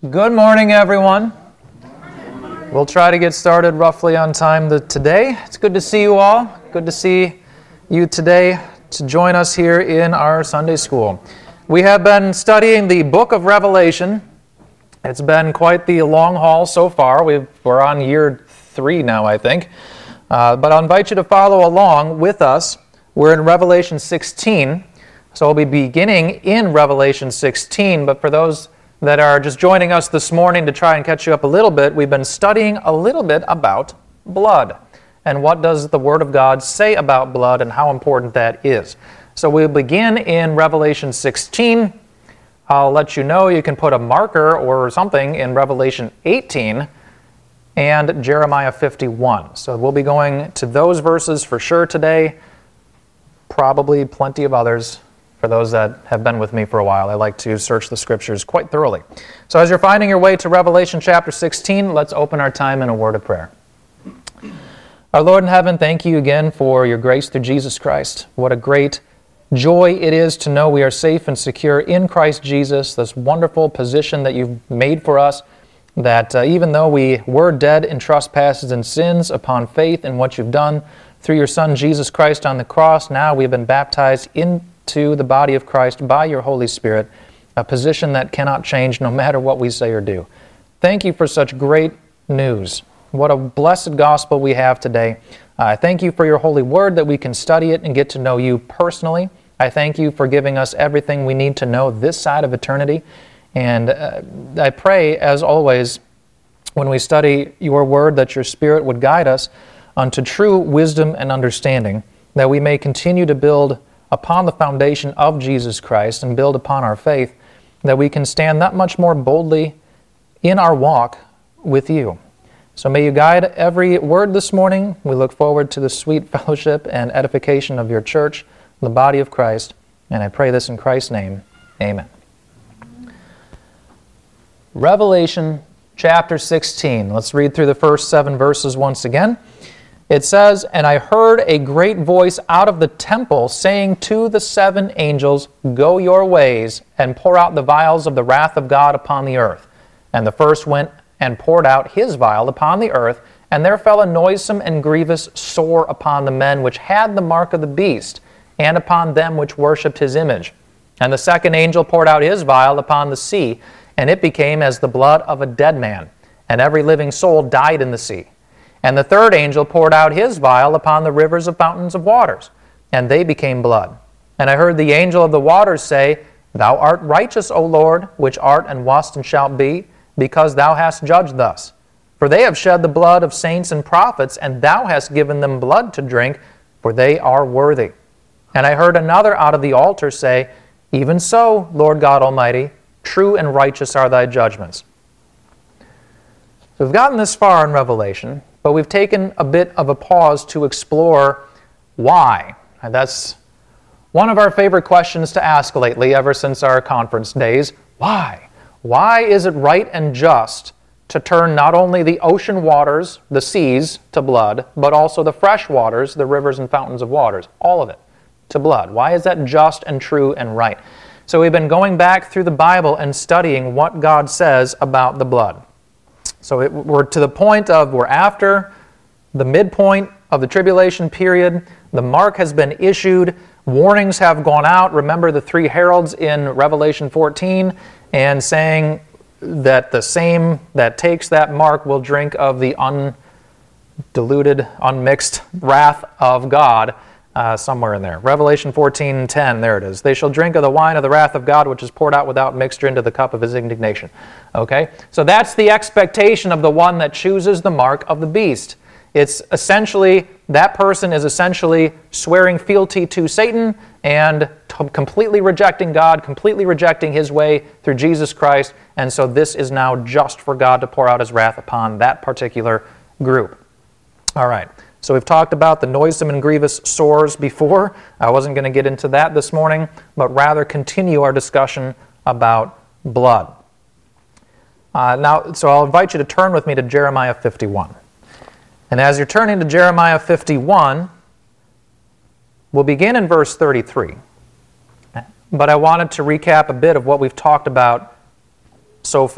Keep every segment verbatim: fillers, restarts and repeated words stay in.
Good morning, everyone. We'll try to get started roughly on time today. It's good to see you all. Good to see you today to join us here in our Sunday school. We have been studying the book of Revelation. It's been quite the long haul so far. We've, we're on year three now, I think. Uh, but I'll invite you to follow along with us. We're in Revelation sixteen. So we'll be beginning in Revelation sixteen. But for those that are just joining us this morning to try and catch you up a little bit, we've been studying a little bit about blood. And what does the Word of God say about blood and how important that is. So we'll begin in Revelation sixteen. I'll let you know you can put a marker or something in Revelation eighteen and Jeremiah fifty-one. So we'll be going to those verses for sure today. Probably plenty of others. For those that have been with me for a while, I like to search the Scriptures quite thoroughly. So as you're finding your way to Revelation chapter sixteen, let's open our time in a word of prayer. Our Lord in heaven, thank you again for your grace through Jesus Christ. What a great joy it is to know we are safe and secure in Christ Jesus, this wonderful position that you've made for us, that uh, even though we were dead in trespasses and sins, upon faith in what you've done through your Son Jesus Christ on the cross, now we've been baptized in to the body of Christ by your Holy Spirit, a position that cannot change no matter what we say or do. Thank you for such great news. What a blessed gospel we have today. I uh, thank you for your holy word that we can study it and get to know you personally. I thank you for giving us everything we need to know this side of eternity. And uh, I pray, as always, when we study your word, that your Spirit would guide us unto true wisdom and understanding, that we may continue to build upon the foundation of Jesus Christ and build upon our faith, that we can stand that much more boldly in our walk with you. So may you guide every word this morning. We look forward to the sweet fellowship and edification of your church, the body of Christ, and I pray this in Christ's name. Amen. Revelation chapter sixteen. Let's read through the first seven verses once again. It says, "And I heard a great voice out of the temple saying to the seven angels, Go your ways, and pour out the vials of the wrath of God upon the earth. And the first went and poured out his vial upon the earth, and there fell a noisome and grievous sore upon the men which had the mark of the beast, and upon them which worshipped his image. And the second angel poured out his vial upon the sea, and it became as the blood of a dead man, and every living soul died in the sea. And the third angel poured out his vial upon the rivers of fountains of waters, and they became blood. And I heard the angel of the waters say, Thou art righteous, O Lord, which art and wast and shalt be, because thou hast judged thus. For they have shed the blood of saints and prophets, and thou hast given them blood to drink, for they are worthy. And I heard another out of the altar say, Even so, Lord God Almighty, true and righteous are thy judgments." So we've gotten this far in Revelation, but we've taken a bit of a pause to explore why. And that's one of our favorite questions to ask lately, ever since our conference days. Why? Why is it right and just to turn not only the ocean waters, the seas, to blood, but also the fresh waters, the rivers and fountains of waters, all of it, to blood? Why is that just and true and right? So we've been going back through the Bible and studying what God says about the blood. So it, we're to the point of, we're after the midpoint of the tribulation period. The mark has been issued. Warnings have gone out. Remember the three heralds in Revelation fourteen, and saying that the same that takes that mark will drink of the undiluted, unmixed wrath of God. Uh, somewhere in there. Revelation fourteen ten, there it is. "They shall drink of the wine of the wrath of God, which is poured out without mixture into the cup of his indignation." Okay? So that's the expectation of the one that chooses the mark of the beast. It's essentially, that person is essentially swearing fealty to Satan and t- completely rejecting God, completely rejecting his way through Jesus Christ, and so this is now just for God to pour out his wrath upon that particular group. All right. So we've talked about the noisome and grievous sores before. I wasn't going to get into that this morning, but rather continue our discussion about blood. Uh, now, so I'll invite you to turn with me to Jeremiah fifty-one. And as you're turning to Jeremiah fifty-one, we'll begin in verse thirty-three. But I wanted to recap a bit of what we've talked about so far.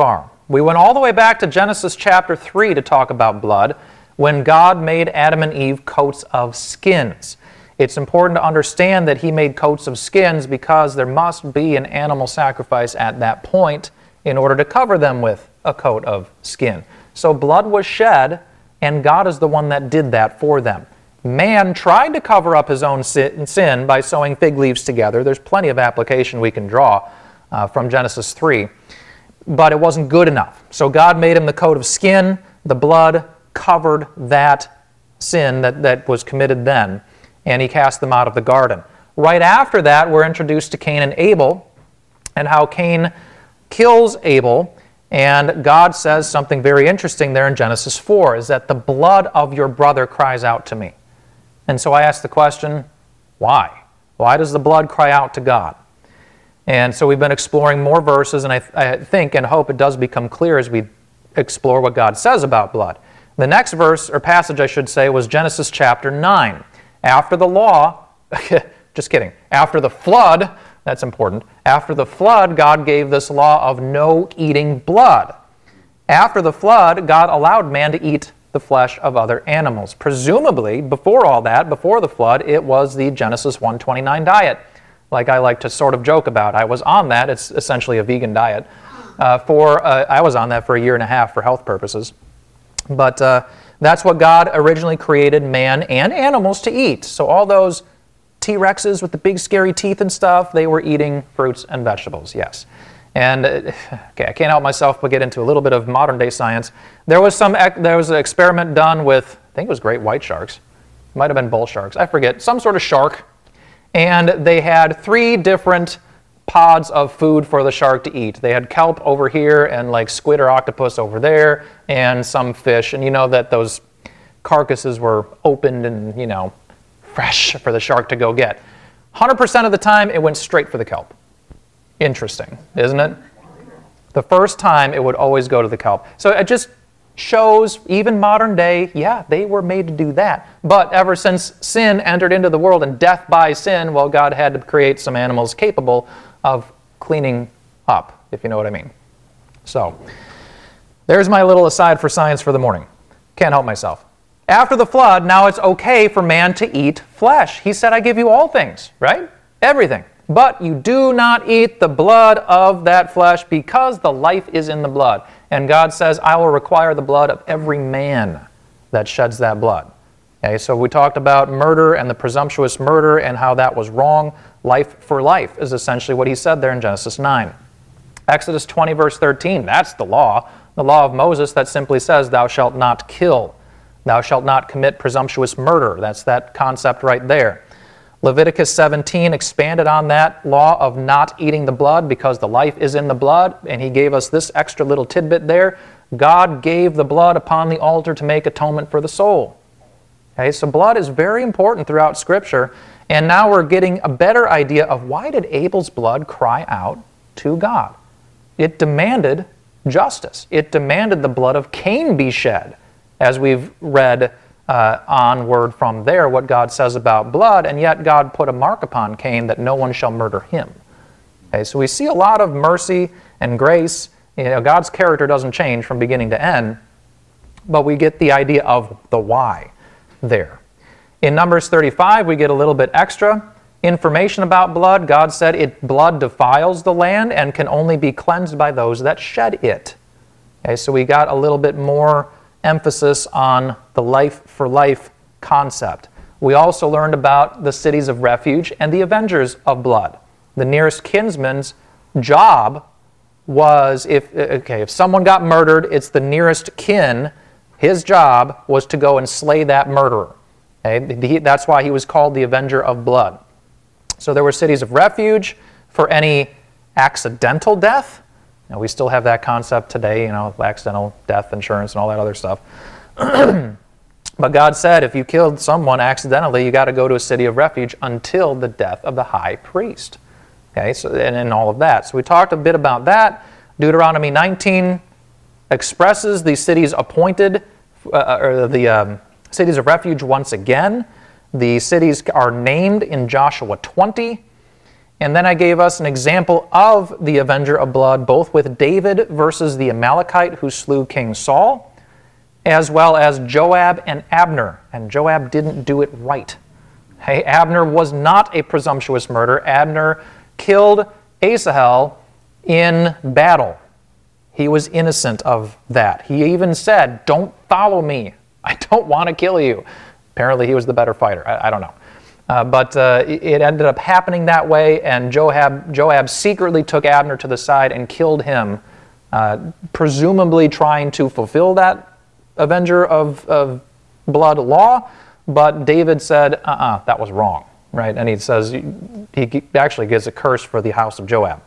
We went all the way back to Genesis chapter three to talk about blood, when God made Adam and Eve coats of skins. It's important to understand that he made coats of skins because there must be an animal sacrifice at that point in order to cover them with a coat of skin. So blood was shed, and God is the one that did that for them. Man tried to cover up his own sin by sewing fig leaves together. There's plenty of application we can draw uh, from Genesis three. But it wasn't good enough. So God made him the coat of skin. The blood covered that sin that, that was committed then, and he cast them out of the garden. Right after that, we're introduced to Cain and Abel, and how Cain kills Abel, and God says something very interesting there in Genesis four, is that the blood of your brother cries out to me. And so I ask the question, why? Why does the blood cry out to God? And so we've been exploring more verses, and I, th- I think and hope it does become clear as we explore what God says about blood. The next verse, or passage I should say, was Genesis chapter nine. After the law, just kidding, after the flood, that's important, after the flood, God gave this law of no eating blood. After the flood, God allowed man to eat the flesh of other animals. Presumably, before all that, before the flood, it was the Genesis one twenty-nine diet, like I like to sort of joke about. I was on that. It's essentially a vegan diet. Uh, for uh, I was on that for a year and a half for health purposes. But uh, that's what God originally created man and animals to eat. So all those T-Rexes with the big scary teeth and stuff, they were eating fruits and vegetables, yes. And, uh, okay, I can't help myself but get into a little bit of modern day science. There was some, there was an experiment done with, I think it was great white sharks. It might have been bull sharks, I forget, some sort of shark. And they had three different pods of food for the shark to eat. They had kelp over here and like squid or octopus over there and some fish. And you know that those carcasses were opened and, you know, fresh for the shark to go get. one hundred percent of the time, it went straight for the kelp. Interesting, isn't it? The first time, it would always go to the kelp. So it just shows, even modern day, yeah, they were made to do that. But ever since sin entered into the world and death by sin, well, God had to create some animals capable of cleaning up, if you know what I mean. So, there's my little aside for science for the morning. Can't help myself. After the flood, now it's okay for man to eat flesh. He said, I give you all things, right? Everything. But you do not eat the blood of that flesh because the life is in the blood. And God says, I will require the blood of every man that sheds that blood. Okay, so we talked about murder and the presumptuous murder and how that was wrong. Life for life is essentially what he said there in Genesis nine. Exodus twenty, verse thirteen, that's the law. The law of Moses that simply says, thou shalt not kill. Thou shalt not commit presumptuous murder. That's that concept right there. Leviticus seventeen expanded on that law of not eating the blood because the life is in the blood, and he gave us this extra little tidbit there. God gave the blood upon the altar to make atonement for the soul. Okay, so blood is very important throughout Scripture, and now we're getting a better idea of why did Abel's blood cry out to God? It demanded justice. It demanded the blood of Cain be shed, as we've read Uh, onward from there what God says about blood, and yet God put a mark upon Cain that no one shall murder him. Okay, so we see a lot of mercy and grace. You know, God's character doesn't change from beginning to end, but we get the idea of the why there. In Numbers thirty-five, we get a little bit extra information about blood. God said it blood defiles the land and can only be cleansed by those that shed it. Okay, so we got a little bit more emphasis on the life-for-life concept. We also learned about the cities of refuge and the avengers of blood. The nearest kinsman's job was, if okay, if someone got murdered, it's the nearest kin. His job was to go and slay that murderer. Okay? That's why he was called the avenger of blood. So there were cities of refuge for any accidental death. Now, we still have that concept today, you know, accidental death insurance and all that other stuff. But God said if you killed someone accidentally, you got to go to a city of refuge until the death of the high priest. Okay, so and, and all of that. So we talked a bit about that. Deuteronomy nineteen expresses the cities appointed, uh, or the um, cities of refuge once again. The cities are named in Joshua twenty. And then I gave us an example of the avenger of blood, both with David versus the Amalekite who slew King Saul, as well as Joab and Abner. And Joab didn't do it right. Hey, Abner was not a presumptuous murderer. Abner killed Asahel in battle. He was innocent of that. He even said, "Don't follow me. I don't want to kill you." Apparently he was the better fighter. I, I don't know. Uh, but uh, it, it ended up happening that way, and Joab, Joab secretly took Abner to the side and killed him, uh, presumably trying to fulfill that avenger of, of blood law. But David said, uh-uh, that was wrong, right? And he says, he actually gives a curse for the house of Joab.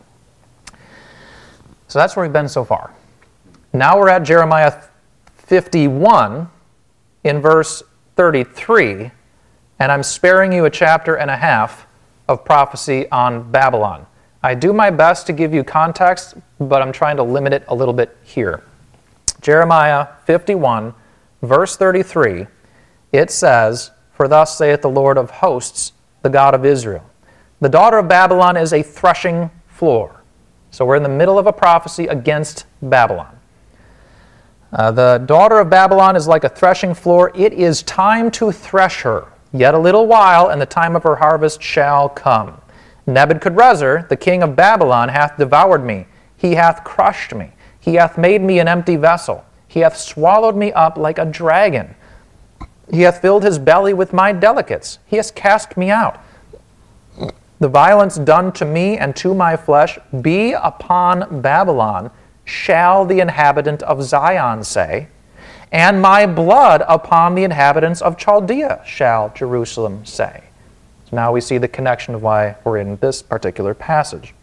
So that's where we've been so far. Now we're at Jeremiah fifty-one in verse thirty-three, and I'm sparing you a chapter and a half of prophecy on Babylon. I do my best to give you context, but I'm trying to limit it a little bit here. Jeremiah fifty-one, verse thirty-three, it says, "For thus saith the Lord of hosts, the God of Israel, the daughter of Babylon is a threshing floor." So we're in the middle of a prophecy against Babylon. Uh, the daughter of Babylon is like a threshing floor. It is time to thresh her. Yet a little while, and the time of her harvest shall come. Nebuchadrezzar, the king of Babylon, hath devoured me. He hath crushed me. He hath made me an empty vessel. He hath swallowed me up like a dragon. He hath filled his belly with my delicates. He hath cast me out. The violence done to me and to my flesh be upon Babylon, shall the inhabitant of Zion say, and my blood upon the inhabitants of Chaldea, shall Jerusalem say. So now we see the connection of why we're in this particular passage.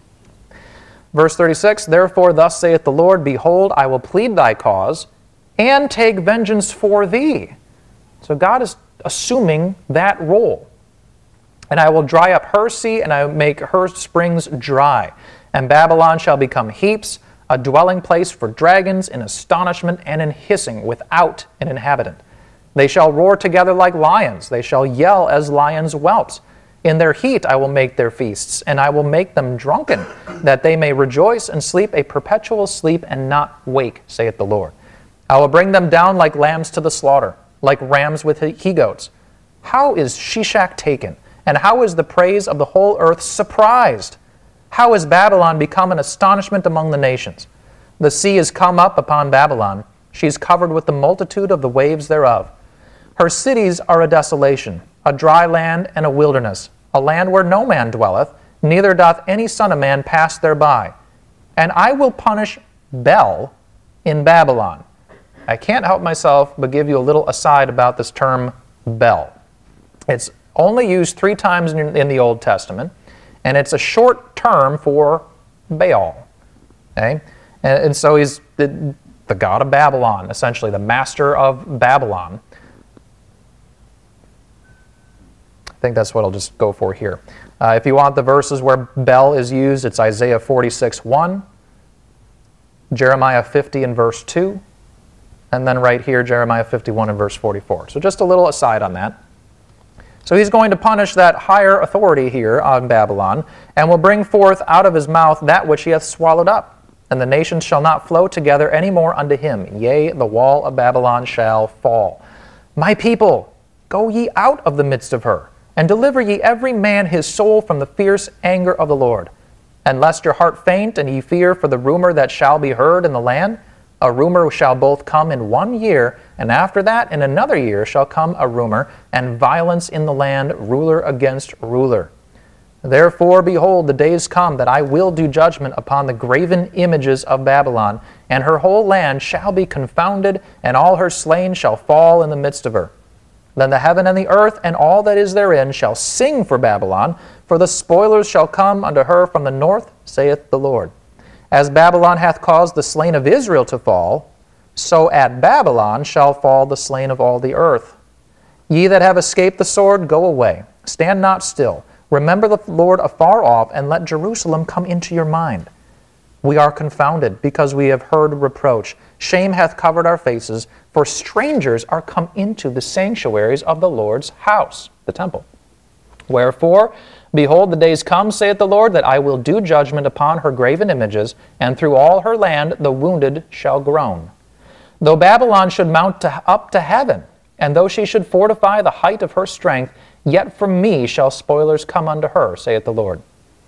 Verse thirty-six, "Therefore thus saith the Lord, Behold, I will plead thy cause, and take vengeance for thee." So God is assuming that role. "And I will dry up her sea, and I will make her springs dry. And Babylon shall become heaps, a dwelling place for dragons, in astonishment and in hissing, without an inhabitant. They shall roar together like lions. They shall yell as lions' whelps. In their heat I will make their feasts, and I will make them drunken, that they may rejoice and sleep a perpetual sleep and not wake, saith the Lord. I will bring them down like lambs to the slaughter, like rams with he-goats. How is Shishak taken? And how is the praise of the whole earth surprised? How is Babylon become an astonishment among the nations? The sea is come up upon Babylon. She is covered with the multitude of the waves thereof. Her cities are a desolation, a dry land and a wilderness, a land where no man dwelleth, neither doth any son of man pass thereby. And I will punish Bel in Babylon." I can't help myself but give you a little aside about this term Bel. It's only used three times in, in the Old Testament, and it's a short term for Baal. Okay? And, and so he's the, the god of Babylon, essentially, the master of Babylon. I think that's what I'll just go for here. Uh, if you want the verses where Bel is used, it's Isaiah forty-six one, Jeremiah fifty and verse two, and then right here, Jeremiah fifty-one and verse forty-four. So just a little aside on that. So he's going to punish that higher authority here on Babylon, and will bring forth out of his mouth that which he hath swallowed up. And the nations shall not flow together any more unto him. Yea, the wall of Babylon shall fall. My people, go ye out of the midst of her, and deliver ye every man his soul from the fierce anger of the Lord. And lest your heart faint, and ye fear for the rumor that shall be heard in the land, a rumor shall both come in one year, and after that in another year shall come a rumor, and violence in the land, ruler against ruler. Therefore, behold, the days come that I will do judgment upon the graven images of Babylon, and her whole land shall be confounded, and all her slain shall fall in the midst of her. Then the heaven and the earth and all that is therein shall sing for Babylon, for the spoilers shall come unto her from the north, saith the Lord. As Babylon hath caused the slain of Israel to fall, so at Babylon shall fall the slain of all the earth. Ye that have escaped the sword, go away. Stand not still. Remember the Lord afar off, and let Jerusalem come into your mind. We are confounded, because we have heard reproach. Shame hath covered our faces, for strangers are come into the sanctuaries of the Lord's house, the temple. Wherefore, Behold, the days come, saith the Lord, that I will do judgment upon her graven images, and through all her land the wounded shall groan. Though Babylon should mount to, up to heaven, and though she should fortify the height of her strength, yet from me shall spoilers come unto her, saith the Lord.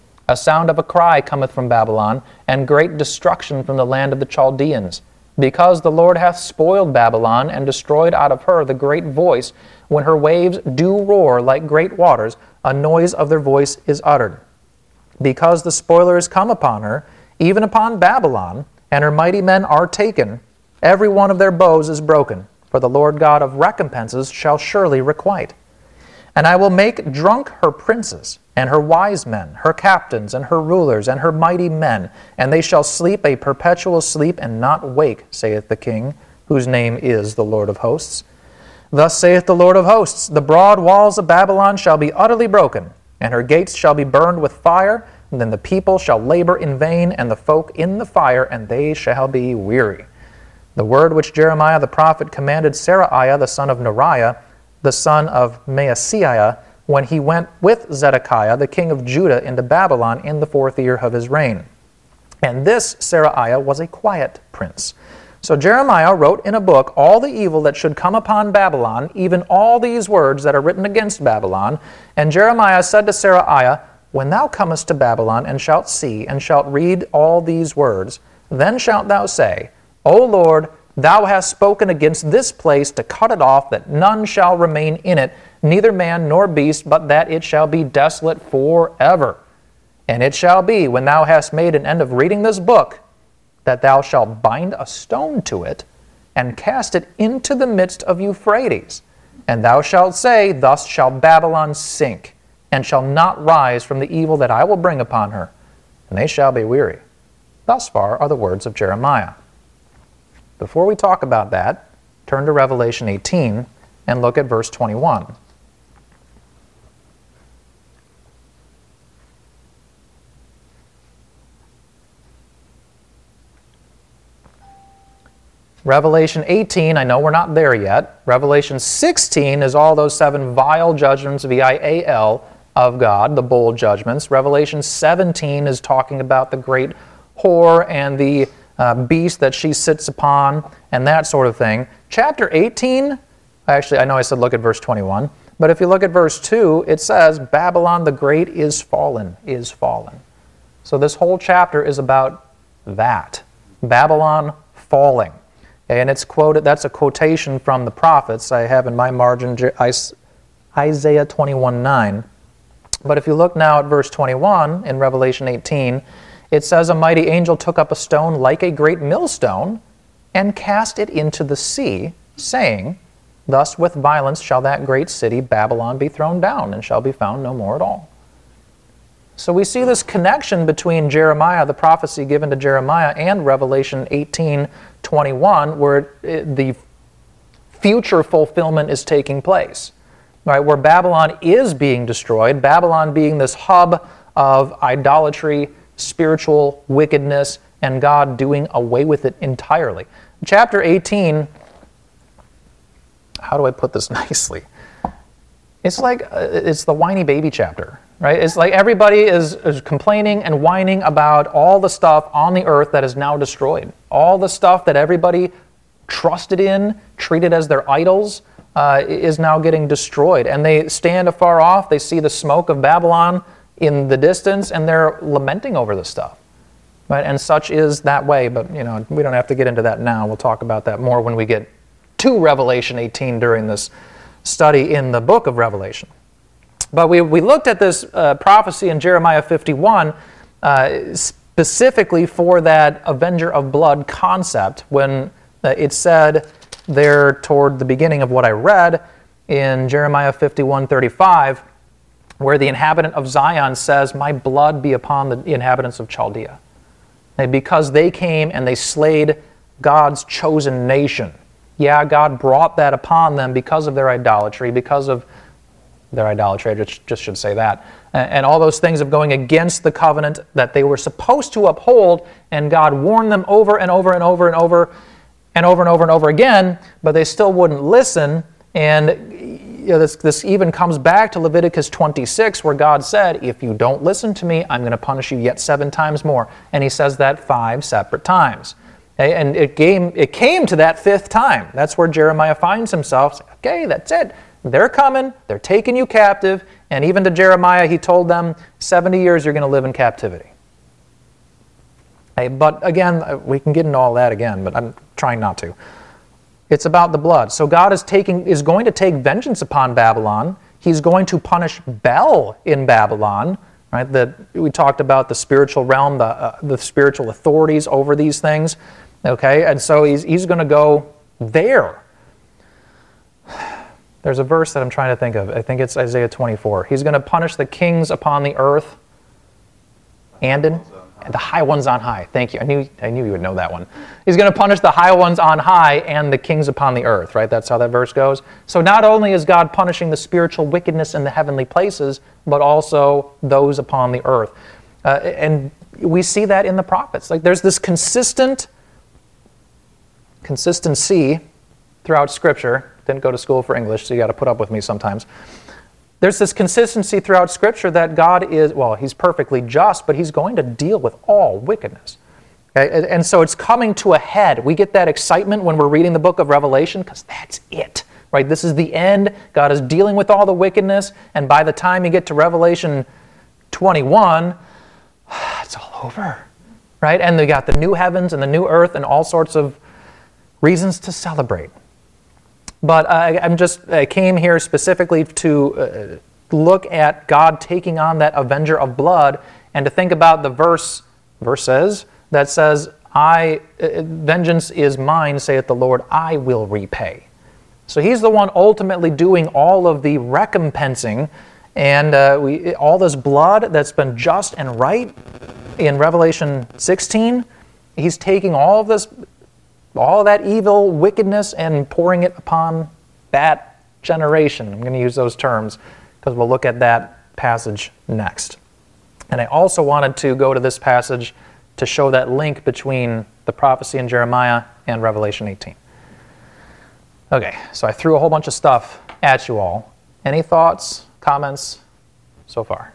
A sound of a cry cometh from Babylon, and great destruction from the land of the Chaldeans, because the Lord hath spoiled Babylon, and destroyed out of her the great voice. When her waves do roar like great waters, a noise of their voice is uttered. Because the spoiler is come upon her, even upon Babylon, and her mighty men are taken, every one of their bows is broken, for the Lord God of recompenses shall surely requite. And I will make drunk her princes, and her wise men, her captains, and her rulers, and her mighty men, and they shall sleep a perpetual sleep, and not wake, saith the King, whose name is the Lord of hosts. Thus saith the Lord of hosts, the broad walls of Babylon shall be utterly broken, and her gates shall be burned with fire, and then the people shall labor in vain, and the folk in the fire, and they shall be weary. The word which Jeremiah the prophet commanded Seraiah the son of Neriah, the son of Maaseiah, when he went with Zedekiah the king of Judah into Babylon in the fourth year of his reign. And this Seraiah was a quiet prince. So Jeremiah wrote in a book all the evil that should come upon Babylon, even all these words that are written against Babylon. And Jeremiah said to Seraiah, When thou comest to Babylon, and shalt see, and shalt read all these words, then shalt thou say, O Lord, thou hast spoken against this place to cut it off, that none shall remain in it, neither man nor beast, but that it shall be desolate forever. And it shall be, when thou hast made an end of reading this book, that thou shalt bind a stone to it, and cast it into the midst of Euphrates. And thou shalt say, Thus shall Babylon sink, and shall not rise from the evil that I will bring upon her, and they shall be weary. Thus far are the words of Jeremiah. Before we talk about that, turn to Revelation eighteen and look at verse twenty-one. Revelation eighteen, I know we're not there yet. Revelation sixteen is all those seven vial judgments, V I A L, of God, the bowl judgments. Revelation seventeen is talking about the great whore and the uh, beast that she sits upon and that sort of thing. Chapter eighteen, actually, I know I said look at verse twenty-one, but if you look at verse two, it says, Babylon the Great is fallen, is fallen. So this whole chapter is about that, Babylon falling. And it's quoted, that's a quotation from the prophets. I have in my margin Isaiah twenty-one nine. But if you look now at verse twenty-one in Revelation eighteen, it says, A mighty angel took up a stone like a great millstone and cast it into the sea, saying, Thus with violence shall that great city Babylon be thrown down, and shall be found no more at all. So we see this connection between Jeremiah, the prophecy given to Jeremiah, and Revelation eighteen twenty-one, where it, the future fulfillment is taking place, right? Where Babylon is being destroyed, Babylon being this hub of idolatry, spiritual wickedness, and God doing away with it entirely. Chapter eighteen, how do I put this nicely? It's like, uh, it's the whiny baby chapter, right? It's like everybody is, is complaining and whining about all the stuff on the earth that is now destroyed. All the stuff that everybody trusted in, treated as their idols, uh, is now getting destroyed. And they stand afar off, they see the smoke of Babylon in the distance, and they're lamenting over this stuff. Right? And such is that way, but you know, we don't have to get into that now. We'll talk about that more when we get to Revelation eighteen during this study in the book of Revelation. But we, we looked at this uh, prophecy in Jeremiah fifty-one uh, specifically for that avenger of blood concept, when uh, it said there toward the beginning of what I read in Jeremiah fifty-one thirty-five, where the inhabitant of Zion says, My blood be upon the inhabitants of Chaldea. And because they came and they slayed God's chosen nation. Yeah, God brought that upon them because of their idolatry, because of their idolatry, I just, just should say that, and, and all those things of going against the covenant that they were supposed to uphold, and God warned them over and over and over and over and over and over and over again, but they still wouldn't listen, and you know, this, this even comes back to Leviticus twenty-six, where God said, if you don't listen to me, I'm going to punish you yet seven times more. And he says that five separate times. Okay? And it came, it came to that fifth time. That's where Jeremiah finds himself. Okay, that's it. They're coming. They're taking you captive. And even to Jeremiah, he told them, seventy years you're going to live in captivity. Okay, but again, we can get into all that again, but I'm trying not to. It's about the blood. So God is taking is going to take vengeance upon Babylon. He's going to punish Bel in Babylon. Right? That we talked about the spiritual realm, the uh, the spiritual authorities over these things. Okay, and so he's he's going to go there. There's a verse that I'm trying to think of. I think it's Isaiah twenty-four. He's going to punish the kings upon the earth and in the high ones on high. Thank you. I knew I knew you would know that one. He's going to punish the high ones on high and the kings upon the earth, right? That's how that verse goes. So not only is God punishing the spiritual wickedness in the heavenly places, but also those upon the earth. Uh, and we see that in the prophets. Like there's this consistent consistency throughout Scripture. Didn't go to school for English, so you got to put up with me sometimes. There's this consistency throughout Scripture that God is, well, He's perfectly just, but He's going to deal with all wickedness. Okay? And so it's coming to a head. We get that excitement when we're reading the book of Revelation because that's it. Right? This is the end. God is dealing with all the wickedness, and by the time you get to Revelation twenty-one, it's all over. Right? And we got the new heavens and the new earth and all sorts of reasons to celebrate. But I, I'm just I came here specifically to uh, look at God taking on that avenger of blood and to think about the verse verses that says, "I uh, vengeance is mine, saith the Lord; I will repay." So He's the one ultimately doing all of the recompensing, and uh, we all this blood that's been just and right in Revelation sixteen. He's taking all of this. All that evil, wickedness, and pouring it upon that generation. I'm going to use those terms because we'll look at that passage next. And I also wanted to go to this passage to show that link between the prophecy in Jeremiah and Revelation eighteen. Okay, so I threw a whole bunch of stuff at you all. Any thoughts, comments so far?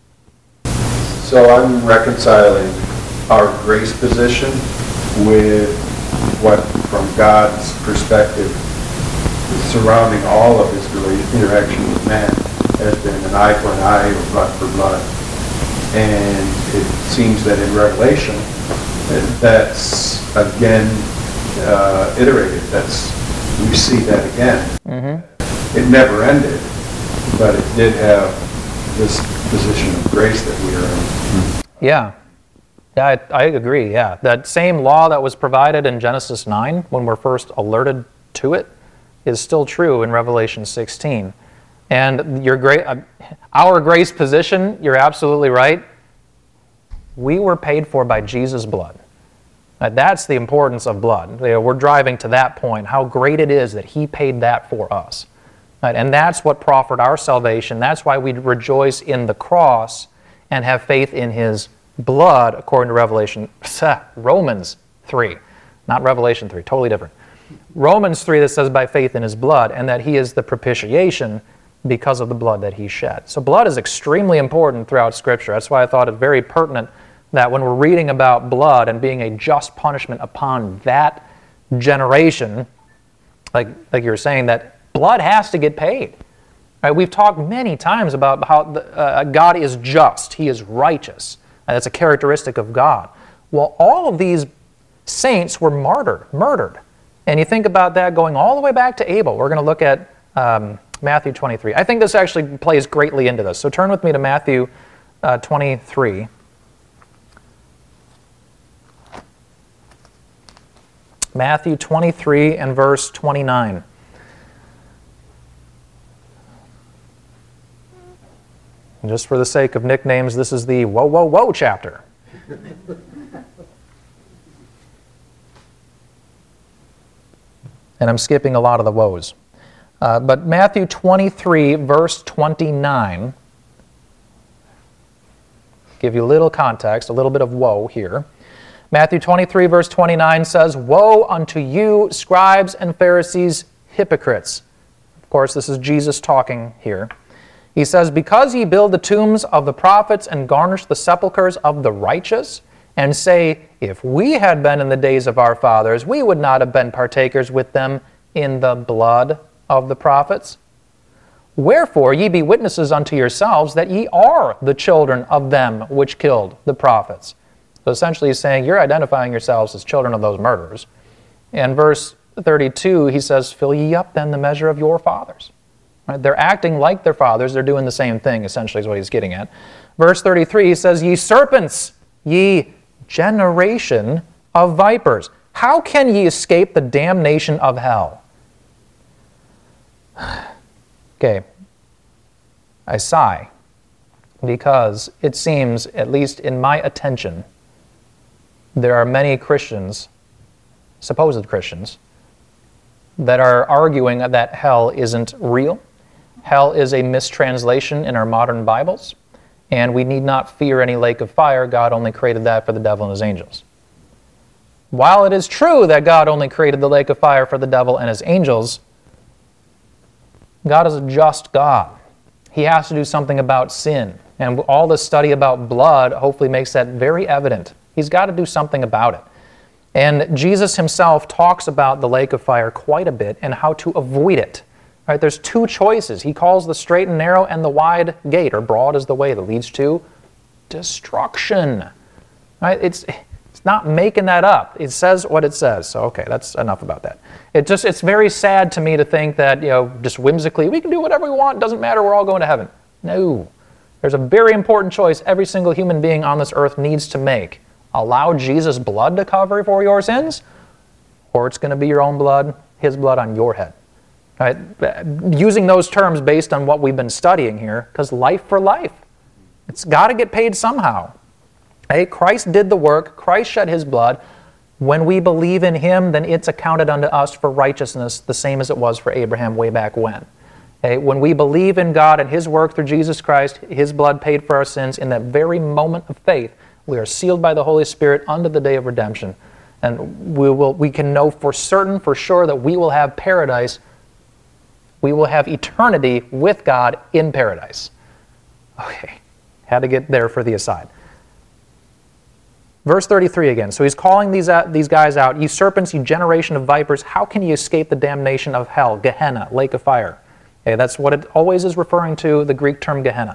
So I'm reconciling our grace position with what, from God's perspective, surrounding all of His interaction with man, has been an eye for an eye or blood for blood. And it seems that in Revelation, that's again uh, iterated. That's we see that again. Mm-hmm. It never ended, but it did have this position of grace that we are in. Yeah. Yeah, I, I agree, yeah. That same law that was provided in Genesis nine, when we're first alerted to it, is still true in Revelation sixteen. And your great, uh, our grace position, you're absolutely right, we were paid for by Jesus' blood. Now, that's the importance of blood. You know, we're driving to that point, how great it is that He paid that for us. Right? And that's what proffered our salvation. That's why we rejoice in the cross and have faith in His blood, according to Revelation, Romans three, not Revelation three, totally different. Romans three that says by faith in His blood, and that He is the propitiation because of the blood that He shed. So blood is extremely important throughout Scripture. That's why I thought it very pertinent that when we're reading about blood and being a just punishment upon that generation, like, like you were saying, that blood has to get paid. Right? We've talked many times about how the, uh, God is just, He is righteous. That's a characteristic of God. Well, all of these saints were martyred, murdered. And you think about that going all the way back to Abel. We're going to look at um, Matthew twenty-three. I think this actually plays greatly into this. So turn with me to Matthew uh, twenty-three. Matthew twenty-three and verse twenty-nine. And just for the sake of nicknames, this is the whoa, whoa, whoa chapter. And I'm skipping a lot of the woes. Uh, but Matthew twenty-three, verse twenty-nine, give you a little context, a little bit of woe here. Matthew twenty-three, verse twenty-nine says, "Woe unto you, scribes and Pharisees, hypocrites! Of course, this is Jesus talking here. He says, because ye build the tombs of the prophets and garnish the sepulchres of the righteous, and say, if we had been in the days of our fathers, we would not have been partakers with them in the blood of the prophets. Wherefore ye be witnesses unto yourselves that ye are the children of them which killed the prophets. So essentially he's saying, you're identifying yourselves as children of those murderers. In verse thirty-two, he says, fill ye up then the measure of your fathers. Right? They're acting like their fathers. They're doing the same thing, essentially is what he's getting at. Verse thirty-three, he says, ye serpents, ye generation of vipers, how can ye escape the damnation of hell? Okay, I sigh, because it seems, at least in my attention, there are many Christians, supposed Christians, that are arguing that hell isn't real. Hell is a mistranslation in our modern Bibles, and we need not fear any lake of fire. God only created that for the devil and his angels. While it is true that God only created the lake of fire for the devil and his angels, God is a just God. He has to do something about sin. And all this study about blood hopefully makes that very evident. He's got to do something about it. And Jesus himself talks about the lake of fire quite a bit and how to avoid it. Right? There's two choices. He calls the straight and narrow and the wide gate, or broad is the way that leads to destruction. Right? It's... It's not making that up. It says what it says. So, okay, that's enough about that. It just, it's very sad to me to think that, you know, just whimsically, we can do whatever we want, doesn't matter, we're all going to heaven. No. There's a very important choice every single human being on this earth needs to make. Allow Jesus' blood to cover for your sins, or it's going to be your own blood, his blood on your head. Right? Using those terms based on what we've been studying here, because life for life. It's got to get paid somehow. Hey, Christ did the work. Christ shed his blood. When we believe in him, then it's accounted unto us for righteousness, the same as it was for Abraham way back when. Okay? When we believe in God and his work through Jesus Christ, his blood paid for our sins, in that very moment of faith, we are sealed by the Holy Spirit unto the day of redemption. And we will, we can know for certain, for sure, that we will have paradise. We will have eternity with God in paradise. Okay, had to get there for the aside. Verse thirty-three again. So he's calling these uh, these guys out. Ye serpents, ye generation of vipers, how can ye escape the damnation of hell? Gehenna, lake of fire. Okay, that's what it always is referring to, the Greek term Gehenna.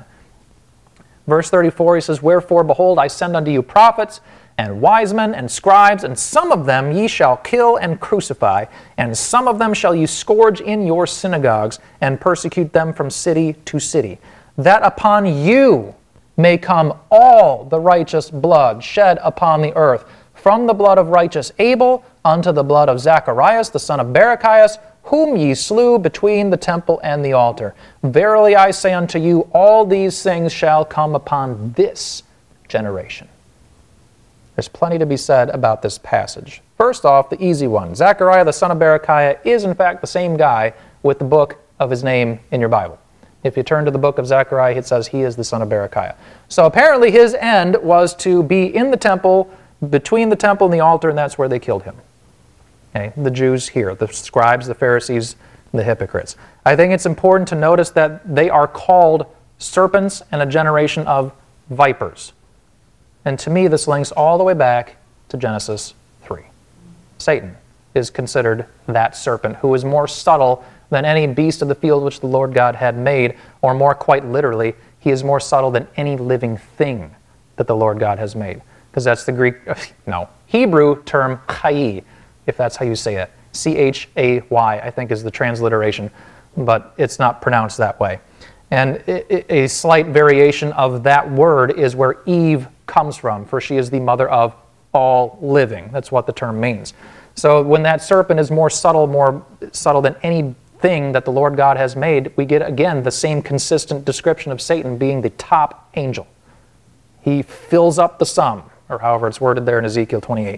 Verse thirty-four, he says, wherefore, behold, I send unto you prophets and wise men and scribes, and some of them ye shall kill and crucify, and some of them shall ye scourge in your synagogues, and persecute them from city to city, that upon you may come all the righteous blood shed upon the earth, from the blood of righteous Abel unto the blood of Zacharias, the son of Barachias, whom ye slew between the temple and the altar. Verily I say unto you, all these things shall come upon this generation. There's plenty to be said about this passage. First off, the easy one. Zechariah, the son of Berechiah, is in fact the same guy with the book of his name in your Bible. If you turn to the book of Zechariah, it says he is the son of Berechiah. So apparently his end was to be in the temple, between the temple and the altar, and that's where they killed him. Okay, the Jews here, the scribes, the Pharisees, the hypocrites. I think it's important to notice that they are called serpents and a generation of vipers. And to me, this links all the way back to Genesis three. Satan is considered that serpent who is more subtle than any beast of the field which the Lord God had made, or more quite literally, he is more subtle than any living thing that the Lord God has made. Because that's the Greek, no, Hebrew term chai, if that's how you say it. C H A Y, I think is the transliteration, but it's not pronounced that way. And a slight variation of that word is where Eve comes from, for she is the mother of all living. That's what the term means. So when that serpent is more subtle, more subtle than anything that the Lord God has made, we get again the same consistent description of Satan being the top angel. He fills up the sum, or however it's worded there in Ezekiel twenty-eight.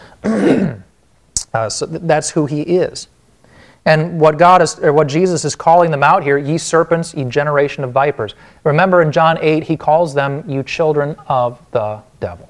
uh, so th- that's who he is. And what God is, or what Jesus is calling them out here, ye serpents, ye generation of vipers. Remember in John eight, he calls them, you children of the devil.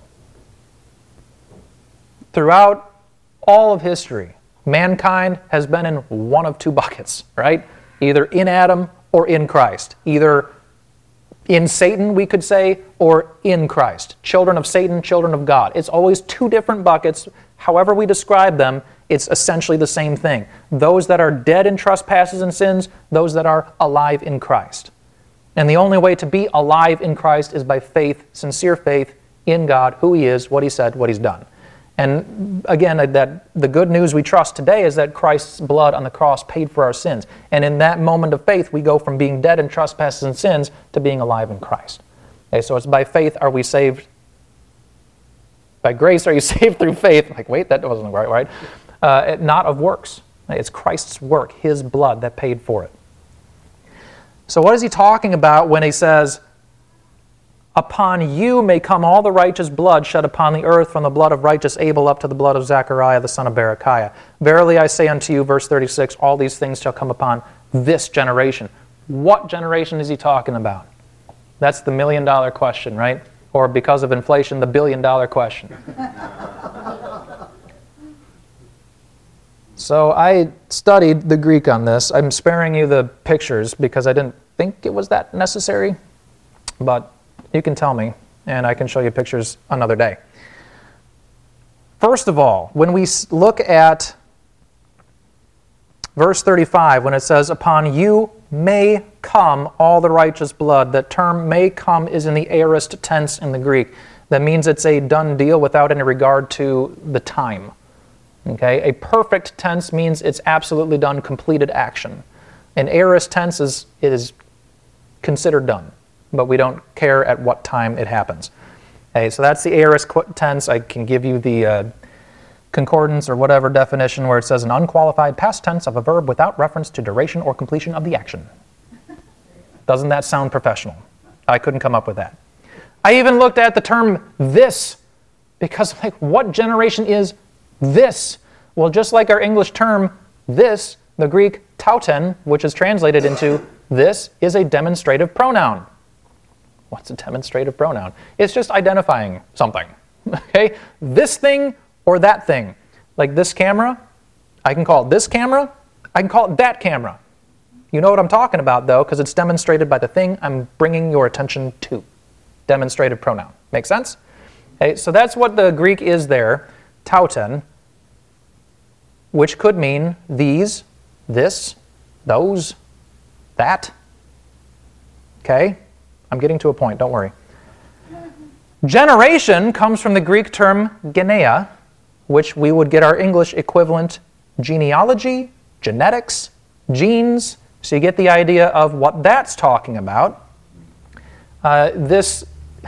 Throughout all of history, mankind has been in one of two buckets, right? either in Adam or in Christ. Either in Satan, we could say, or in Christ. Children of Satan, children of God. It's always two different buckets. However we describe them, it's essentially the same thing. Those that are dead in trespasses and sins, those that are alive in Christ. And the only way to be alive in Christ is by faith, sincere faith in God, who He is, what He said, what He's done. And again, that the good news we trust today is that Christ's blood on the cross paid for our sins. And in that moment of faith, we go from being dead in trespasses and sins to being alive in Christ. Okay, so it's by faith are we saved. By grace are you saved through faith. Like, wait, that wasn't right, right? Uh, not of works. It's Christ's work, His blood that paid for it. So what is he talking about when he says, upon you may come all the righteous blood shed upon the earth, from the blood of righteous Abel up to the blood of Zechariah the son of Berechiah. Verily I say unto you, verse thirty-six, all these things shall come upon this generation. What generation is he talking about? That's the million dollar question, right? Or because of inflation, the billion dollar question. So I studied the Greek on this. I'm sparing you the pictures because I didn't think it was that necessary, but you can tell me, and I can show you pictures another day. First of all, when we look at verse thirty-five, when it says, upon you may come all the righteous blood, that term may come is in the aorist tense in the Greek. That means it's a done deal without any regard to the time. Okay? A perfect tense means it's absolutely done, completed action. An aorist tense is, it is considered done, but we don't care at what time it happens. Okay, so that's the aorist tense. I can give you the uh, concordance or whatever definition where it says an unqualified past tense of a verb without reference to duration or completion of the action. Doesn't that sound professional? I couldn't come up with that. I even looked at the term this, because like, what generation is this? Well, just like our English term this, the Greek tauten, which is translated into this, is a demonstrative pronoun. What's a demonstrative pronoun? It's just identifying something. Okay? This thing or that thing. Like this camera, I can call it this camera, I can call it that camera. You know what I'm talking about, though, because it's demonstrated by the thing I'm bringing your attention to. Demonstrative pronoun. Make sense? Okay, so that's what the Greek is there, tauten, which could mean these, this, those, that. Okay? I'm getting to a point, don't worry. Generation comes from the Greek term genea, which we would get our English equivalent genealogy, genetics, genes. So you get the idea of what that's talking about. Uh, this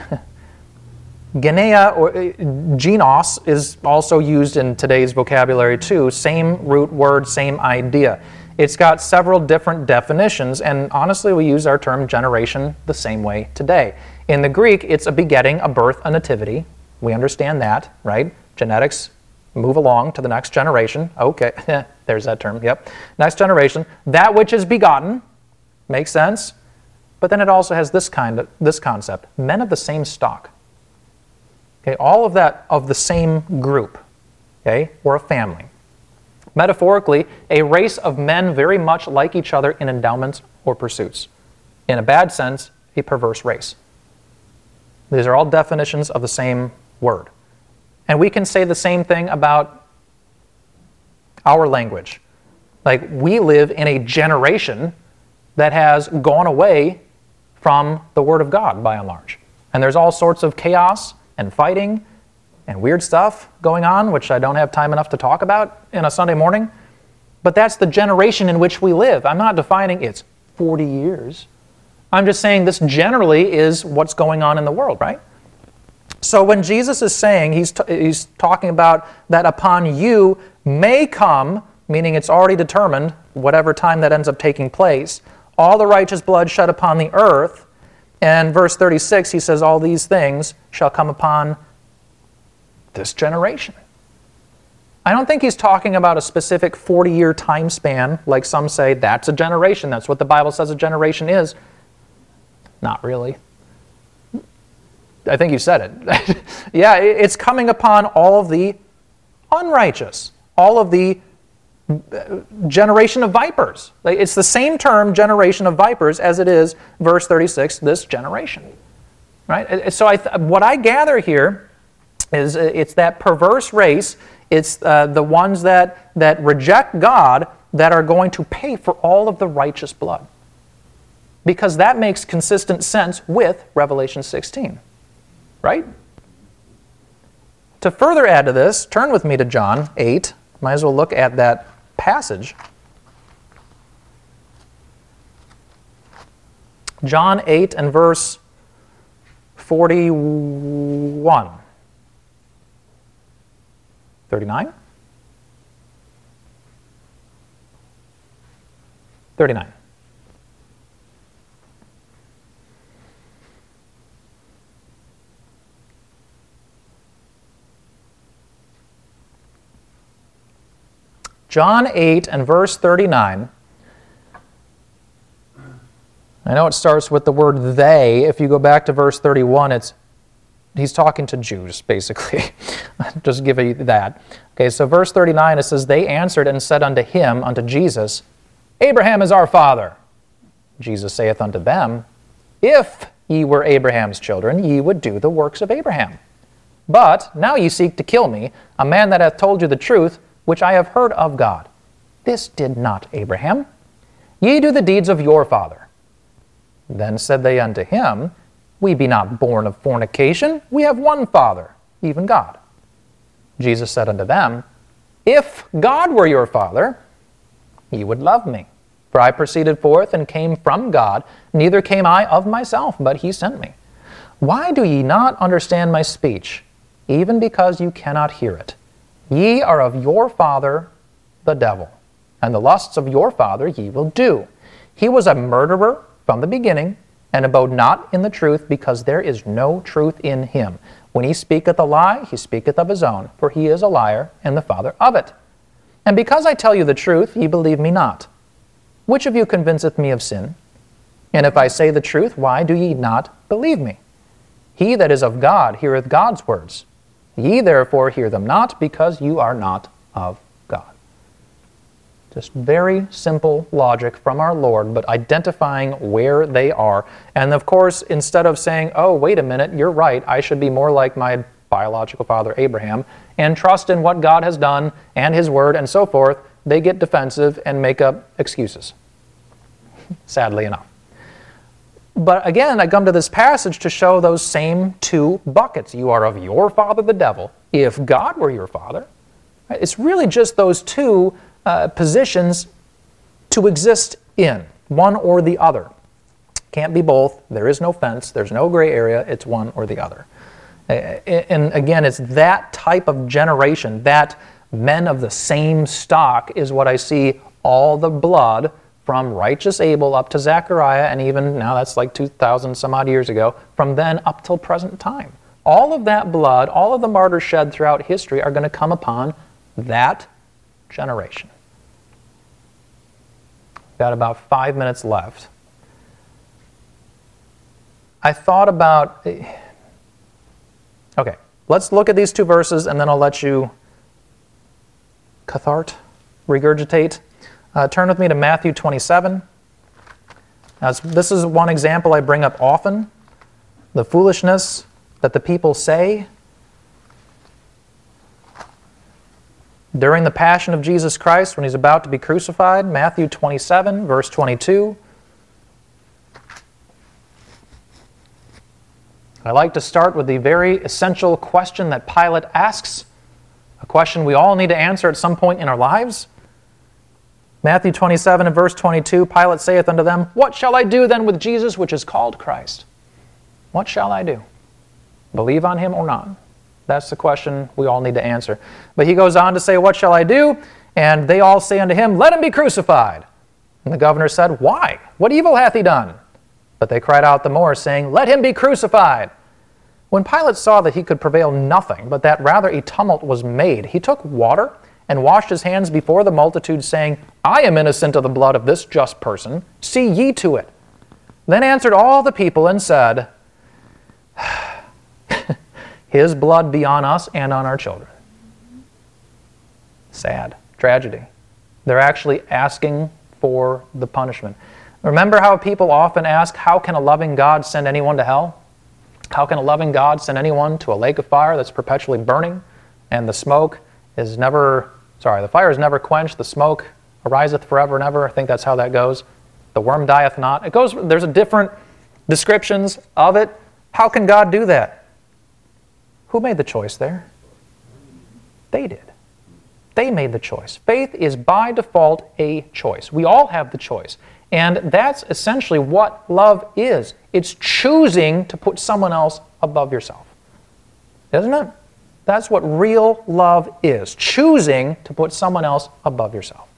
genea or uh, genos is also used in today's vocabulary too. Same root word, same idea. It's got several different definitions, and honestly, we use our term generation the same way today. In the Greek, it's a begetting, a birth, a nativity. We understand that, right? Genetics, move along to the next generation. Okay, there's that term, yep. Next generation. That which is begotten, makes sense. But then it also has this kind of, this concept, men of the same stock. Okay, all of that of the same group, okay, or a family. Metaphorically, a race of men very much like each other in endowments or pursuits. In a bad sense, a perverse race. These are all definitions of the same word. And we can say the same thing about our language. Like, we live in a generation that has gone away from the Word of God, by and large. And there's all sorts of chaos and fighting and weird stuff going on, which I don't have time enough to talk about in a Sunday morning. But that's the generation in which we live. I'm not defining it's forty years. I'm just saying this generally is what's going on in the world, right? So when Jesus is saying, he's, t- he's talking about that upon you may come, meaning it's already determined, whatever time that ends up taking place, all the righteous blood shed upon the earth. And verse thirty-six, he says, all these things shall come upon this generation. I don't think he's talking about a specific forty-year time span, like some say that's a generation. That's what the Bible says a generation is. Not really. I think you said it. Yeah, it's coming upon all of the unrighteous, all of the generation of vipers. It's the same term, generation of vipers, as it is, verse thirty-six, this generation. Right? So I th- what I gather here is it's that perverse race, it's uh, the ones that, that reject God that are going to pay for all of the righteous blood. Because that makes consistent sense with Revelation sixteen. Right? To further add to this, turn with me to John eight. Might as well look at that passage. John eight and verse forty-one. thirty-nine? thirty-nine. John eight and verse thirty-nine. I know it starts with the word they. If you go back to verse thirty-one, it's he's talking to Jews, basically. Just give you that. Okay, so verse thirty-nine, it says, they answered and said unto him, unto Jesus, Abraham is our father. Jesus saith unto them, if ye were Abraham's children, ye would do the works of Abraham. But now ye seek to kill me, a man that hath told you the truth, which I have heard of God. This did not Abraham. Ye do the deeds of your father. Then said they unto him, we be not born of fornication, we have one Father, even God. Jesus said unto them, if God were your Father, ye would love me. For I proceeded forth and came from God, neither came I of myself, but he sent me. Why do ye not understand my speech, even because you cannot hear it? Ye are of your father, the devil, and the lusts of your father ye will do. He was a murderer from the beginning, and abode not in the truth, because there is no truth in him. When he speaketh a lie, he speaketh of his own, for he is a liar, and the father of it. And because I tell you the truth, ye believe me not. Which of you convinceth me of sin? And if I say the truth, why do ye not believe me? He that is of God heareth God's words. Ye therefore hear them not, because you are not of God. Just very simple logic from our Lord, but identifying where they are. And of course, instead of saying, oh, wait a minute, you're right, I should be more like my biological father Abraham, and trust in what God has done and his word and so forth, they get defensive and make up excuses, sadly enough. But again, I come to this passage to show those same two buckets. You are of your father, the devil, if God were your father. It's really just those two uh, positions to exist in, one or the other. Can't be both. There is no fence. There's no gray area. It's one or the other. And again, it's that type of generation, that men of the same stock is what I see all the blood from righteous Abel up to Zechariah, and even now that's like two thousand some odd years ago, from then up till present time. All of that blood, all of the martyrs shed throughout history are going to come upon that generation. Got about five minutes left. I thought about... Okay, let's look at these two verses, and then I'll let you cathart, regurgitate. Uh, turn with me to Matthew twenty-seven. Now, this is one example I bring up often. The foolishness that the people say during the passion of Jesus Christ when he's about to be crucified. Matthew twenty-seven, verse twenty-two. I like to start with the very essential question that Pilate asks, a question we all need to answer at some point in our lives. Matthew twenty-seven and verse twenty-two, Pilate saith unto them, what shall I do then with Jesus which is called Christ? What shall I do? Believe on him or not? That's the question we all need to answer. But he goes on to say, what shall I do? And they all say unto him, let him be crucified. And the governor said, why? What evil hath he done? But they cried out the more, saying, let him be crucified. When Pilate saw that he could prevail nothing, but that rather a tumult was made, he took water and washed his hands before the multitude, saying, I am innocent of the blood of this just person. See ye to it. Then answered all the people and said, his blood be on us and on our children. Sad. Tragedy. They're actually asking for the punishment. Remember how people often ask, how can a loving God send anyone to hell? How can a loving God send anyone to a lake of fire that's perpetually burning, and the smoke is never, sorry, the fire is never quenched, the smoke ariseth forever and ever? I think that's how that goes. The worm dieth not. It goes, there's a different descriptions of it. How can God do that? Who made the choice there? They did. They made the choice. Faith is by default a choice. We all have the choice. And that's essentially what love is. It's choosing to put someone else above yourself. Isn't it? That's what real love is. Choosing to put someone else above yourself.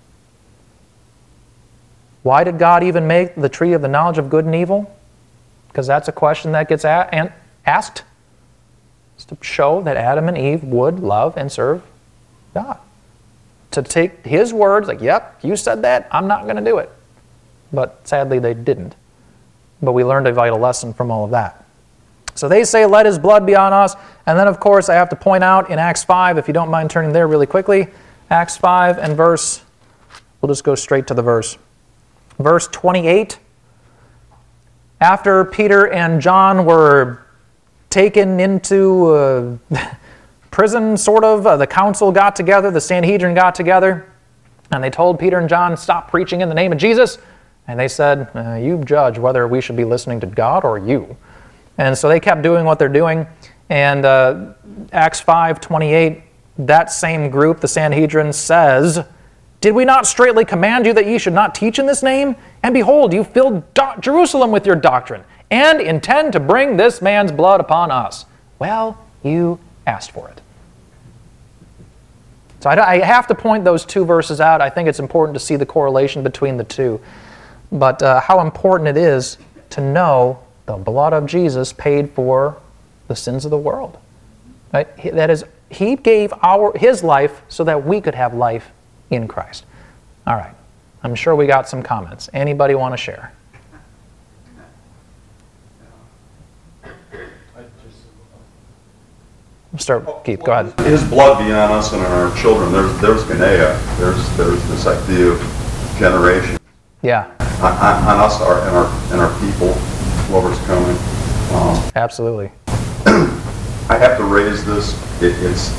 Why did God even make the tree of the knowledge of good and evil? Because that's a question that gets a- and asked. It's to show that Adam and Eve would love and serve God. To take His words, like, yep, you said that, I'm not going to do it. But sadly, they didn't. But we learned a vital lesson from all of that. So they say, let His blood be on us. And then, of course, I have to point out in Acts five, if you don't mind turning there really quickly, Acts five and verse, we'll just go straight to the verse. Verse twenty-eight, after Peter and John were taken into uh, prison, sort of, uh, the council got together, the Sanhedrin got together, and they told Peter and John, stop preaching in the name of Jesus. And they said, uh, you judge whether we should be listening to God or you. And so they kept doing what they're doing. And uh, Acts five twenty-eight, that same group, the Sanhedrin, says, did we not straightly command you that ye should not teach in this name? And behold, you filled do- Jerusalem with your doctrine, and intend to bring this man's blood upon us. Well, you asked for it. So I, I have to point those two verses out. I think it's important to see the correlation between the two. But uh, how important it is to know the blood of Jesus paid for the sins of the world. Right? That is, He gave our His life so that we could have life in Christ. All right. I'm sure we got some comments. Anybody want to share? Start, Keith, go ahead. His blood be on us and on our children. There's there's Ganea. There's there's this idea of generation. Yeah. On, on, on us our, and our and our people, whoever's coming. Um, Absolutely. I have to raise this. It, it's,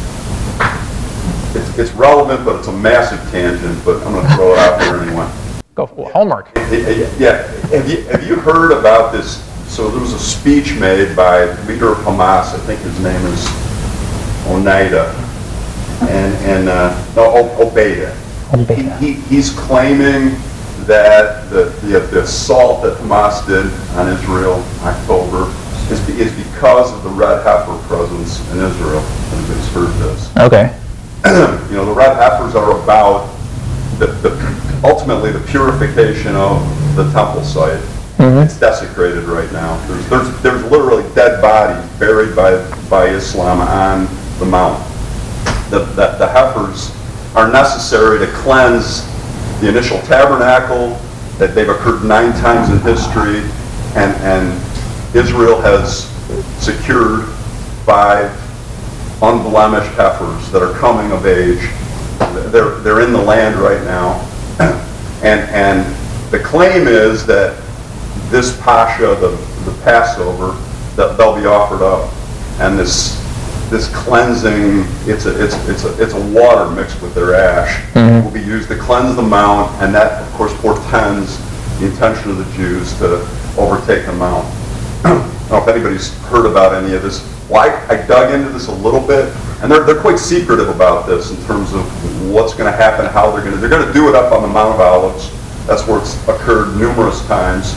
it's it's relevant, but it's a massive tangent. But I'm going to throw it out there anyway. Go well, homework. It, it, yeah. Have you have you heard about this? So there was a speech made by the leader of Hamas. I think his name is Oneida, and and uh, no, Obeda. Obeda. He, he, he's claiming that the, the the assault that Hamas did on Israel in October is be, is because of the red heifer presence in Israel. Everybody's heard this. Okay. You know, the red heifers are about the, the ultimately the purification of the temple site. Mm-hmm. It's desecrated right now. There's, there's there's literally dead bodies buried by by Islam on the mount. The, the, the heifers are necessary to cleanse the initial tabernacle, that they've occurred nine times in history, and, and Israel has secured five unblemished heifers that are coming of age. They're, they're in the land right now. And, and the claim is that this Pascha, the, the Passover, that they'll be offered up, and this this cleansing, it's a it's it's a it's a water mixed with their ash, mm-hmm. will be used to cleanse the mount, and that of course portends the intention of the Jews to overtake the mount. I don't know if anybody's heard about any of this. Well, I, I dug into this a little bit, and they're they're quite secretive about this in terms of what's going to happen, how they're going to they're going to do it up on the Mount of Olives. That's where it's occurred numerous times,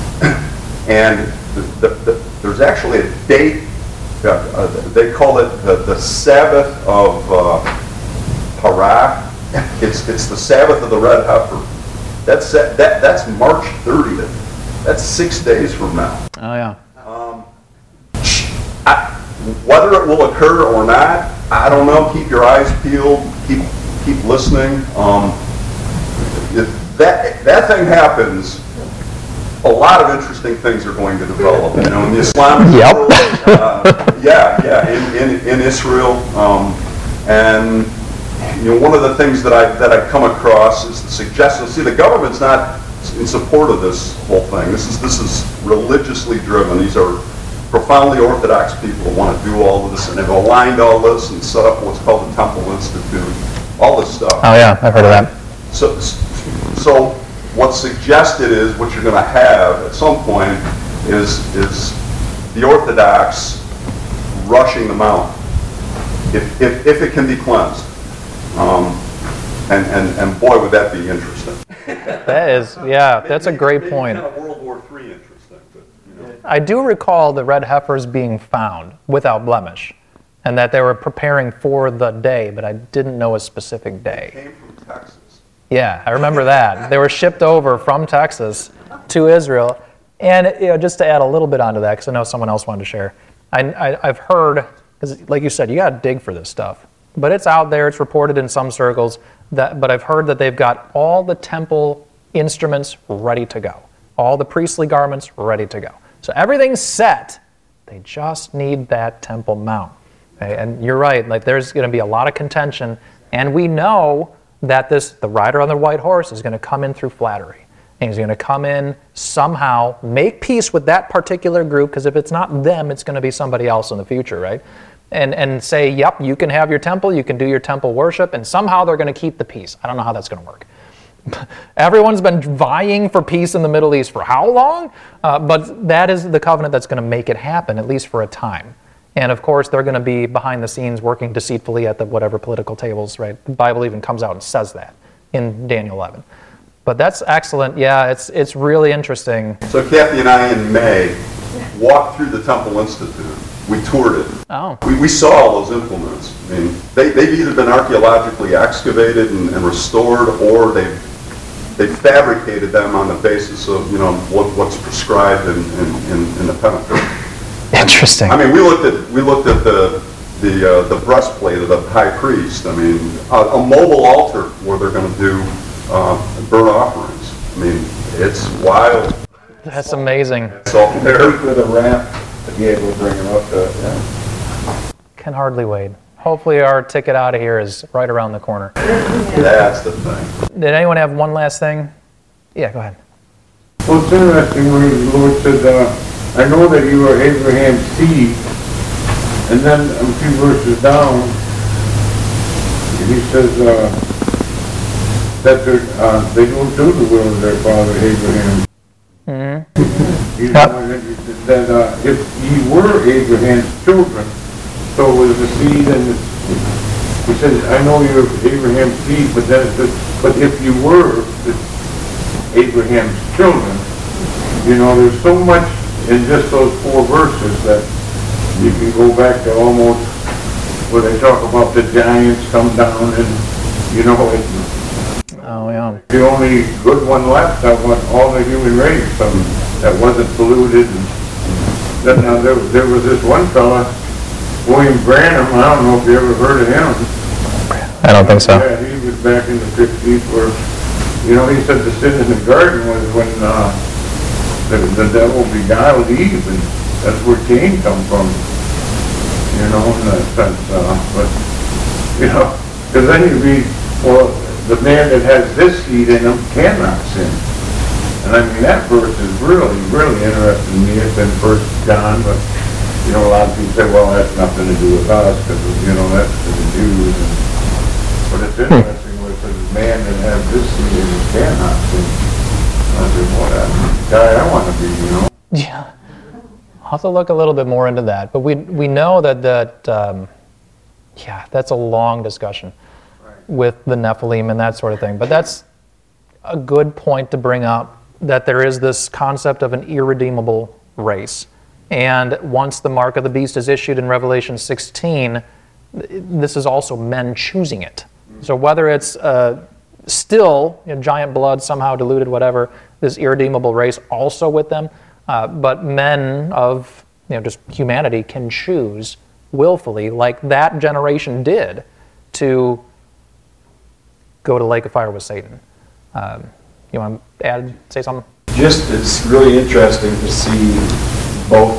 and the, the, the, there's actually a date. Uh, they call it the, the Sabbath of uh, Parah. It's it's the Sabbath of the red heifer. That's that that's March thirtieth. That's six days from now. Oh yeah. Um, I, whether it will occur or not, I don't know. Keep your eyes peeled. Keep keep listening. Um, if that that thing happens, a lot of interesting things are going to develop. You know, in the Islamic yep. world, uh, yeah, yeah, in, in, in Israel, um, and you know, one of the things that I that I come across is the suggestion. See, the government's not in support of this whole thing. This is this is religiously driven. These are profoundly orthodox people who want to do all of this, and have aligned all this and set up what's called the Temple Institute, all this stuff. Oh yeah, I've heard of that. So, so what's suggested is what you're going to have at some point is is the Orthodox rushing the mountain, if if, if it can be cleansed. Um, and, and, and boy, would that be interesting. That is, yeah, that's a great Maybe point. kind of World War Three interesting, but, you know. I do recall the red heifers being found without blemish, and that they were preparing for the day, but I didn't know a specific day. Came from Texas. Yeah, I remember that. They were shipped over from Texas to Israel. And you know, just to add a little bit onto that, because I know someone else wanted to share, I, I, I've heard, because like you said, you got to dig for this stuff. But it's out there, it's reported in some circles, that, but I've heard that they've got all the temple instruments ready to go. All the priestly garments ready to go. So everything's set. They just need that Temple Mount. Okay? And you're right, like there's going to be a lot of contention, and we know that this the rider on the white horse is going to come in through flattery. And he's going to come in somehow, make peace with that particular group, because if it's not them, it's going to be somebody else in the future, right? And and say, yep, you can have your temple, you can do your temple worship, and somehow they're going to keep the peace. I don't know how that's going to work. Everyone's been vying for peace in the Middle East for how long? Uh, but that is the covenant that's going to make it happen, at least for a time. And of course, they're going to be behind the scenes working deceitfully at the whatever political tables, right? The Bible even comes out and says that in Daniel eleven. But that's excellent. Yeah, it's it's really interesting. So Kathy and I in May walked through the Temple Institute. We toured it. Oh. We, we saw all those implements. I mean, they, they've either been archaeologically excavated and, and restored, or they've they fabricated them on the basis of, you know, what, what's prescribed in, in, in, in the Pentateuch. Interesting. I mean, we looked at we looked at the the uh, the breastplate of the high priest. I mean, a, a mobile altar where they're going to do uh, burnt offerings. I mean, it's wild. That's amazing. It's all there. With a ramp to be able to bring them up to it, yeah. Can hardly wait. Hopefully our ticket out of here is right around the corner. That's the thing. Did anyone have one last thing? Yeah, go ahead. Well, it's interesting when the Lord said, uh, I know that you are Abraham's seed, and then a few verses down, he says uh, that uh, they don't do the will of their father Abraham. Mm-hmm. You know, that, that uh, if ye were Abraham's children, so it was the seed, and the, he says, I know you're Abraham's seed, but then it says, but if you were Abraham's children, you know, there's so much in just those four verses that you can go back to almost where they talk about the giants come down, and you know, it's Oh, yeah. the only good one left out of all the human race, um, that wasn't polluted. And then uh, there, there was this one fella, William Branham. I don't know if you ever heard of him. I don't think so. Yeah, he was back in the fifties where, you know, he said the sin in the garden was when uh, the, the devil beguiled Eve, and that's where Cain come from. You know, in that sense. Uh, but, you know, because then you read, well, the man that has this seed in him cannot sin. And I mean, that verse is really, really interesting to me. It's in First John, but, you know, a lot of people say, well, that's nothing to do with us, because, you know, that's for the Jews. And, but it's interesting where it says, the man that has this seed in him cannot sin. I said, what a guy I want to be, you know? Yeah. I'll have to look a little bit more into that. But we we know that, that um, yeah, that's a long discussion with the Nephilim and that sort of thing. But that's a good point to bring up, that there is this concept of an irredeemable race. And once the mark of the beast is issued in Revelation sixteen, this is also men choosing it. So whether it's uh, still you know, giant blood, somehow diluted, whatever, this irredeemable race also with them, uh, but men of you know just humanity can choose willfully, like that generation did, to go to lake of fire with Satan. Um, you want to add, say something? Just, it's really interesting to see both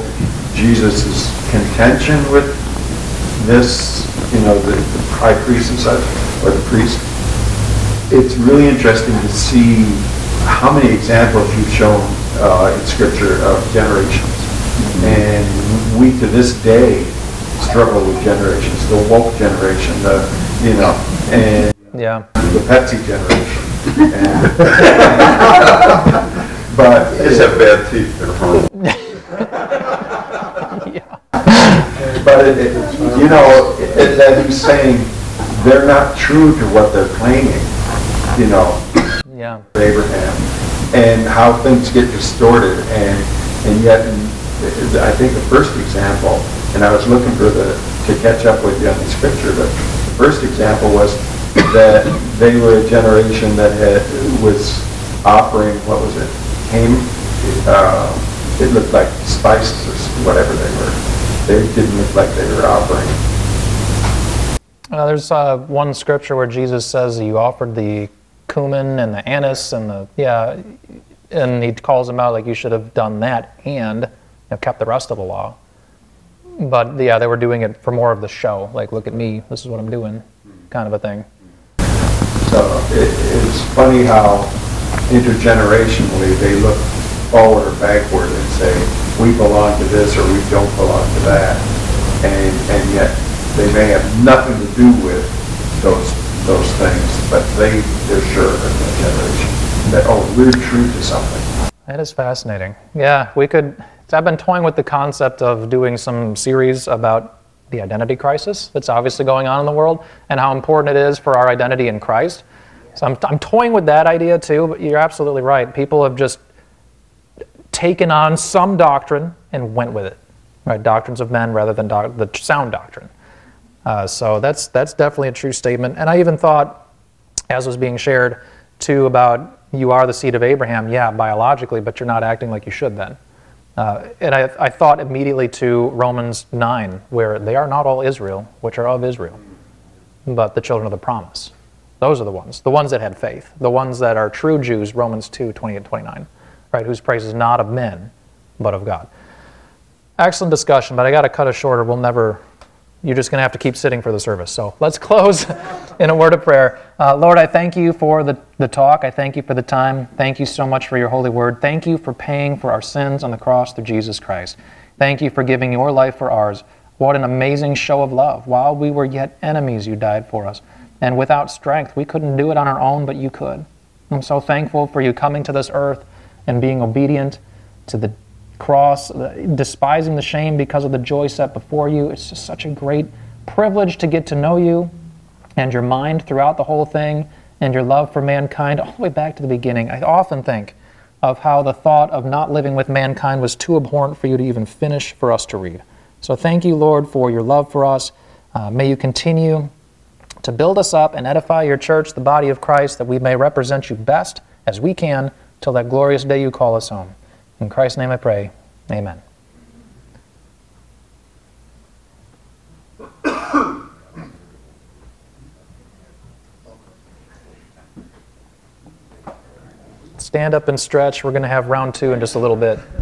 Jesus' contention with this, you know, the, the high priest and such, or the priest. It's really interesting to see how many examples you've shown uh, in Scripture of generations. And we, to this day, struggle with generations. The woke generation, the, you know, and Yeah. the Pepsi generation. And, but They just have bad teeth, they're horrible. But it, it, you know, it, that he's saying they're not true to what they're claiming, you know, Yeah. Abraham, and how things get distorted, and and yet, in, I think the first example, and I was looking for the to catch up with you on the scripture, but the first example was that they were a generation that had was offering, what was it, came, uh, it looked like spices or whatever they were. They didn't look like they were offering. Uh, there's uh, one scripture where Jesus says you offered the cumin and the anise and the, yeah, and he calls them out like you should have done that and you know, kept the rest of the law. But yeah, they were doing it for more of the show, like look at me, this is what I'm doing, kind of a thing. So it, it's funny how intergenerationally they look forward or backward and say, we belong to this or we don't belong to that. And and yet they may have nothing to do with those those things, but they, they're sure in that generation that, oh, we're true to something. That is fascinating. Yeah, we could, I've been toying with the concept of doing some series about the identity crisis that's obviously going on in the world and how important it is for our identity in Christ. So I'm, I'm toying with that idea too, but you're absolutely right. People have just taken on some doctrine and went with it, right? Doctrines of men rather than doc- the sound doctrine. Uh, so that's that's definitely a true statement. And I even thought, as was being shared, too, about you are the seed of Abraham. Yeah, biologically, but you're not acting like you should then. Uh, and I, I thought immediately to Romans nine, where they are not all Israel, which are of Israel, but the children of the promise. Those are the ones, the ones that had faith, the ones that are true Jews, Romans two, twenty and twenty-nine, right, whose praise is not of men, but of God. Excellent discussion, but I got to cut it shorter. We'll never, you're just going to have to keep sitting for the service. So let's close in a word of prayer. Uh, Lord, I thank you for the, the talk. I thank you for the time. Thank you so much for your holy word. Thank you for paying for our sins on the cross through Jesus Christ. Thank you for giving your life for ours. What an amazing show of love. While we were yet enemies, you died for us. And without strength, we couldn't do it on our own, but you could. I'm so thankful for you coming to this earth and being obedient to the cross, despising the shame because of the joy set before you. It's just such a great privilege to get to know you and your mind throughout the whole thing and your love for mankind all the way back to the beginning. I often think of how the thought of not living with mankind was too abhorrent for you to even finish for us to read. So thank you, Lord, for your love for us. Uh, may you continue to build us up and edify your church, the body of Christ, that we may represent you best as we can till that glorious day you call us home. In Christ's name I pray, amen. Stand up and stretch. We're going to have round two in just a little bit.